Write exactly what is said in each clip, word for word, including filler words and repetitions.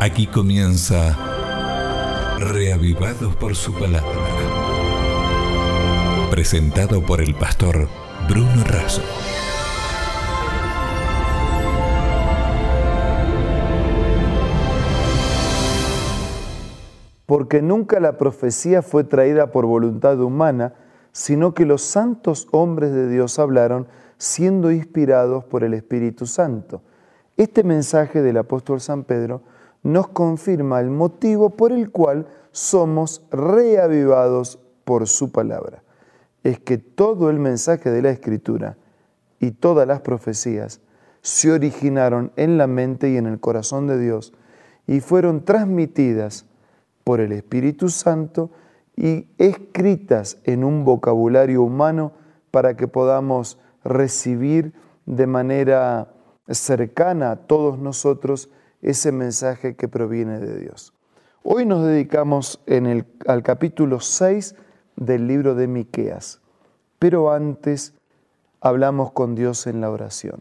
Aquí comienza Reavivados por su palabra. Presentado por el pastor Bruno Razo. Porque nunca la profecía fue traída por voluntad humana, sino que los santos hombres de Dios hablaron siendo inspirados por el Espíritu Santo. Este mensaje del apóstol San Pedro nos confirma el motivo por el cual somos reavivados por su palabra. Es que todo el mensaje de la Escritura y todas las profecías se originaron en la mente y en el corazón de Dios y fueron transmitidas por el Espíritu Santo y escritas en un vocabulario humano para que podamos recibir de manera cercana a todos nosotros ese mensaje que proviene de Dios. Hoy nos dedicamos en el, al capítulo seis del libro de Miqueas, pero antes hablamos con Dios en la oración.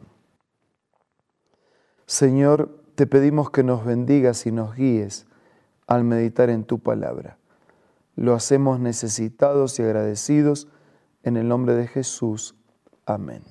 Señor, te pedimos que nos bendigas y nos guíes al meditar en tu palabra. Lo hacemos necesitados y agradecidos en el nombre de Jesús. Amén.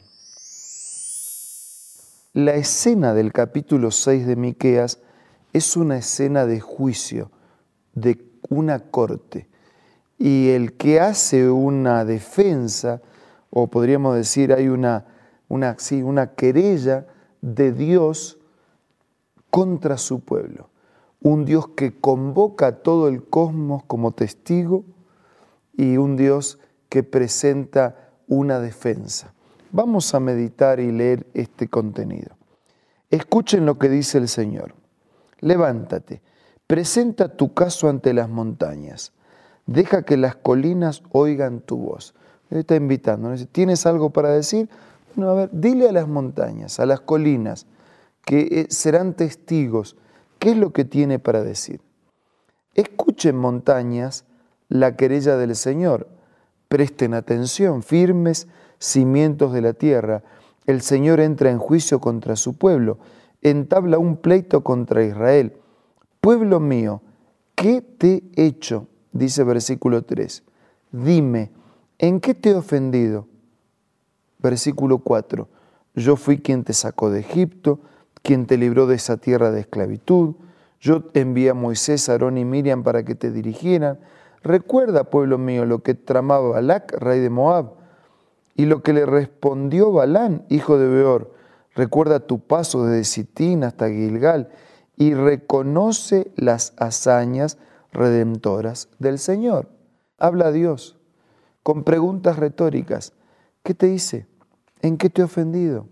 La escena del capítulo seis de Miqueas es una escena de juicio, de una corte. Y el que hace una defensa, o podríamos decir hay una, una, sí, una querella de Dios contra su pueblo. Un Dios que convoca a todo el cosmos como testigo y un Dios que presenta una defensa. Vamos a meditar y leer este contenido. Escuchen lo que dice el Señor. Levántate, presenta tu caso ante las montañas. Deja que las colinas oigan tu voz. Él está invitando, ¿no? ¿Tienes algo para decir? Bueno, a ver, dile a las montañas, a las colinas, que serán testigos. ¿Qué es lo que tiene para decir? Escuchen, montañas, la querella del Señor. Presten atención, firmes cimientos de la tierra. El Señor entra en juicio contra su pueblo, entabla un pleito contra Israel. Pueblo mío, ¿qué te he hecho? Dice versículo tres. Dime, ¿en qué te he ofendido? Versículo cuatro. Yo fui quien te sacó de Egipto, quien te libró de esa tierra de esclavitud. Yo envié a Moisés, Aarón y Miriam para que te dirigieran. Recuerda, pueblo mío, lo que tramaba Balac, rey de Moab, y lo que le respondió Balán, hijo de Beor. Recuerda tu paso desde Sitín hasta Gilgal y reconoce las hazañas redentoras del Señor. Habla a Dios con preguntas retóricas. ¿Qué te dice? ¿En qué te he ofendido?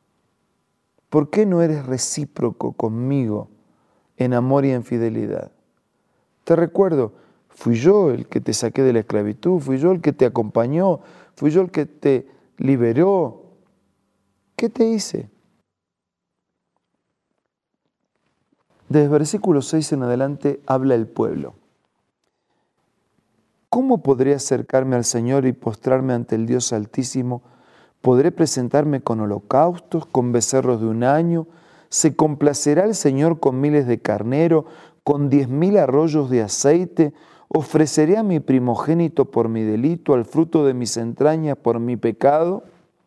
¿Por qué no eres recíproco conmigo en amor y en fidelidad? Te recuerdo, fui yo el que te saqué de la esclavitud, fui yo el que te acompañó, fui yo el que te liberó. ¿Qué te hice? Desde versículo seis en adelante habla el pueblo. ¿Cómo podré acercarme al Señor y postrarme ante el Dios Altísimo? ¿Podré presentarme con holocaustos, con becerros de un año? ¿Se complacerá el Señor con miles de carnero, con diez mil arroyos de aceite? ¿Ofreceré a mi primogénito por mi delito, al fruto de mis entrañas por mi pecado?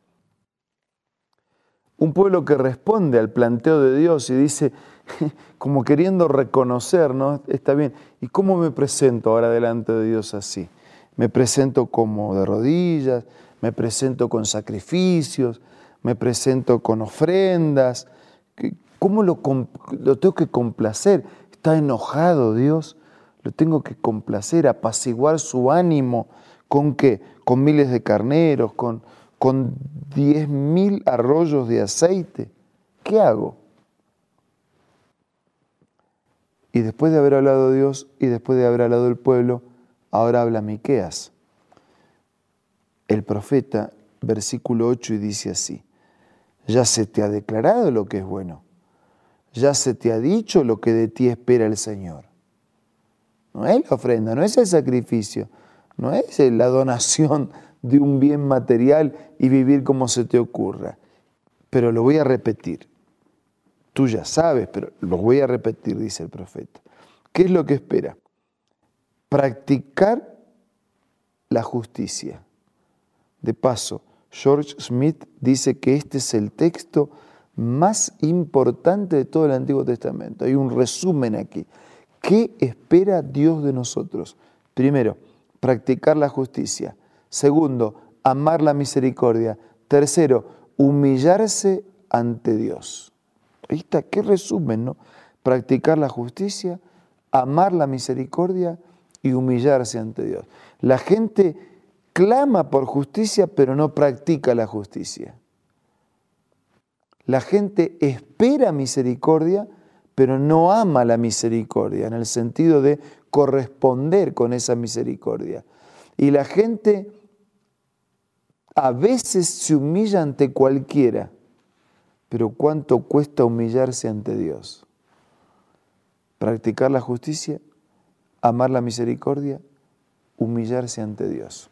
Un pueblo que responde al planteo de Dios y dice, como queriendo reconocer, ¿no? Está bien. ¿Y cómo me presento ahora delante de Dios así? Me presento como de rodillas, me presento con sacrificios, me presento con ofrendas. ¿Cómo lo, lo tengo que complacer? ¿Está enojado Dios? Lo tengo que complacer, apaciguar su ánimo. ¿Con qué? Con miles de carneros, con, con diez mil arroyos de aceite. ¿Qué hago? Y después de haber hablado Dios y después de haber hablado el pueblo, ahora habla Miqueas, el profeta, versículo ocho, y dice así: ya se te ha declarado lo que es bueno, ya se te ha dicho lo que de ti espera el Señor. No es la ofrenda, no es el sacrificio, no es la donación de un bien material y vivir como se te ocurra. Pero lo voy a repetir. Tú ya sabes, pero lo voy a repetir, dice el profeta. ¿Qué es lo que espera? Practicar la justicia. De paso, George Smith dice que este es el texto más importante de todo el Antiguo Testamento. Hay un resumen aquí. ¿Qué espera Dios de nosotros? Primero, practicar la justicia. Segundo, amar la misericordia. Tercero, humillarse ante Dios. Ahí está, qué resumen, ¿no? Practicar la justicia, amar la misericordia y humillarse ante Dios. La gente clama por justicia, pero no practica la justicia. La gente espera misericordia, pero no ama la misericordia, en el sentido de corresponder con esa misericordia. Y la gente a veces se humilla ante cualquiera, pero ¿cuánto cuesta humillarse ante Dios? Practicar la justicia, amar la misericordia, humillarse ante Dios.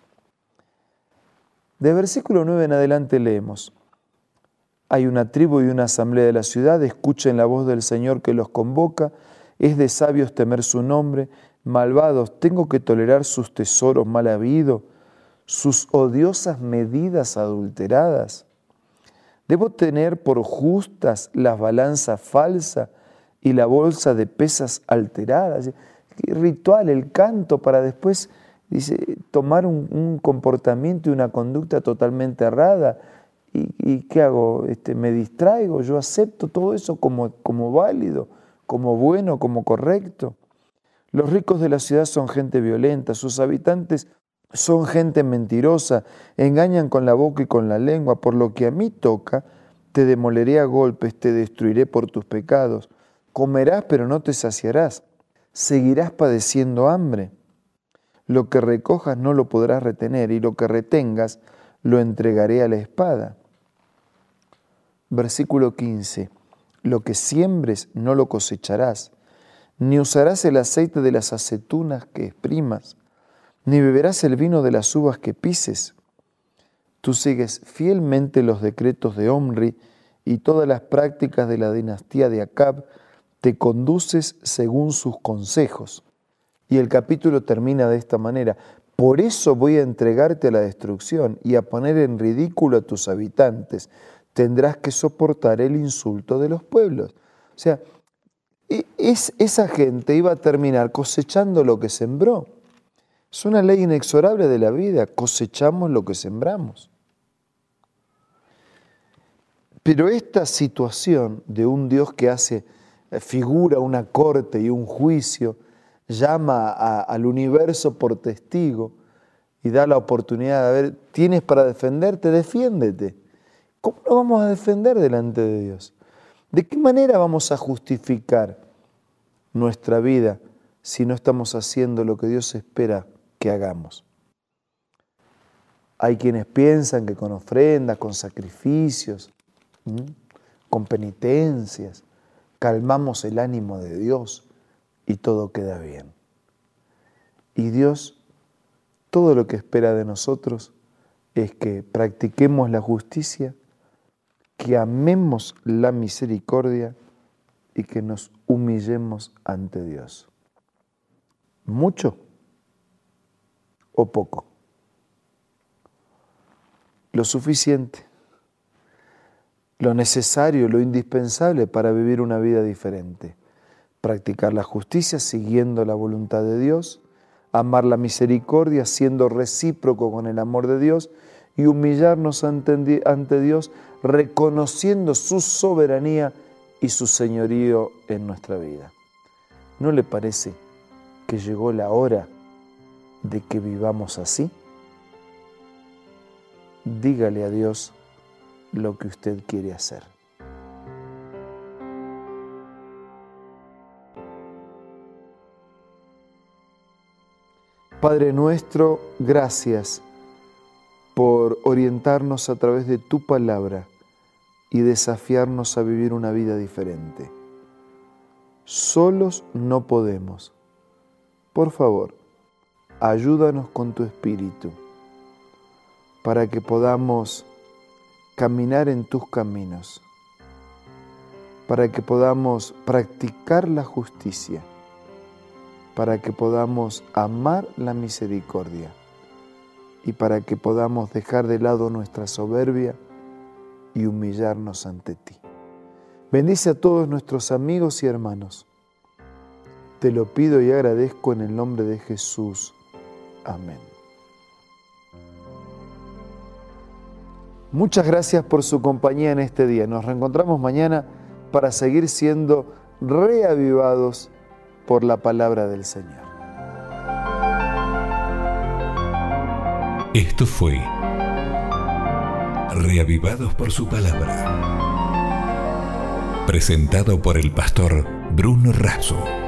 De versículo nueve en adelante leemos: hay una tribu y una asamblea de la ciudad, escuchen la voz del Señor que los convoca, es de sabios temer su nombre, malvados, tengo que tolerar sus tesoros mal habidos, sus odiosas medidas adulteradas. Debo tener por justas las balanzas falsas y la bolsa de pesas alteradas. Qué ritual, el canto para después, dice, tomar un, un comportamiento y una conducta totalmente errada. ¿Y, y qué hago? Este, ¿Me distraigo? Yo acepto todo eso como, como válido, como bueno, como correcto. Los ricos de la ciudad son gente violenta, sus habitantes son gente mentirosa, engañan con la boca y con la lengua. Por lo que a mí toca, te demoleré a golpes, te destruiré por tus pecados. Comerás, pero no te saciarás. Seguirás padeciendo hambre. Lo que recojas no lo podrás retener, y lo que retengas lo entregaré a la espada. Versículo quince. Lo que siembres no lo cosecharás, ni usarás el aceite de las aceitunas que exprimas, ni beberás el vino de las uvas que pises. Tú sigues fielmente los decretos de Omri y todas las prácticas de la dinastía de Acab, te conduces según sus consejos. Y el capítulo termina de esta manera: por eso voy a entregarte a la destrucción y a poner en ridículo a tus habitantes. Tendrás que soportar el insulto de los pueblos. O sea, es, esa gente iba a terminar cosechando lo que sembró. Es una ley inexorable de la vida, cosechamos lo que sembramos. Pero esta situación de un Dios que hace, figura una corte y un juicio, llama a, al universo por testigo y da la oportunidad de ver, tienes para defenderte, defiéndete. ¿Cómo nos vamos a defender delante de Dios? ¿De qué manera vamos a justificar nuestra vida si no estamos haciendo lo que Dios espera que hagamos? Hay quienes piensan que con ofrendas, con sacrificios, ¿sí?, con penitencias, calmamos el ánimo de Dios y todo queda bien. Y Dios, todo lo que espera de nosotros es que practiquemos la justicia, que amemos la misericordia y que nos humillemos ante Dios. ¿Mucho o poco? Lo suficiente, lo necesario, lo indispensable para vivir una vida diferente. Practicar la justicia siguiendo la voluntad de Dios, amar la misericordia siendo recíproco con el amor de Dios y humillarnos ante, ante Dios reconociendo su soberanía y su señorío en nuestra vida. ¿No le parece que llegó la hora de que vivamos así? Dígale a Dios lo que usted quiere hacer. Padre nuestro, gracias por orientarnos a través de tu palabra y desafiarnos a vivir una vida diferente. Solos no podemos. Por favor, ayúdanos con tu Espíritu para que podamos caminar en tus caminos, para que podamos practicar la justicia, para que podamos amar la misericordia y para que podamos dejar de lado nuestra soberbia y humillarnos ante ti. Bendice a todos nuestros amigos y hermanos. Te lo pido y agradezco en el nombre de Jesús. Amén. Muchas gracias por su compañía en este día. Nos reencontramos mañana para seguir siendo reavivados por la palabra del Señor. Esto fue Reavivados por su palabra, presentado por el pastor Bruno Razo.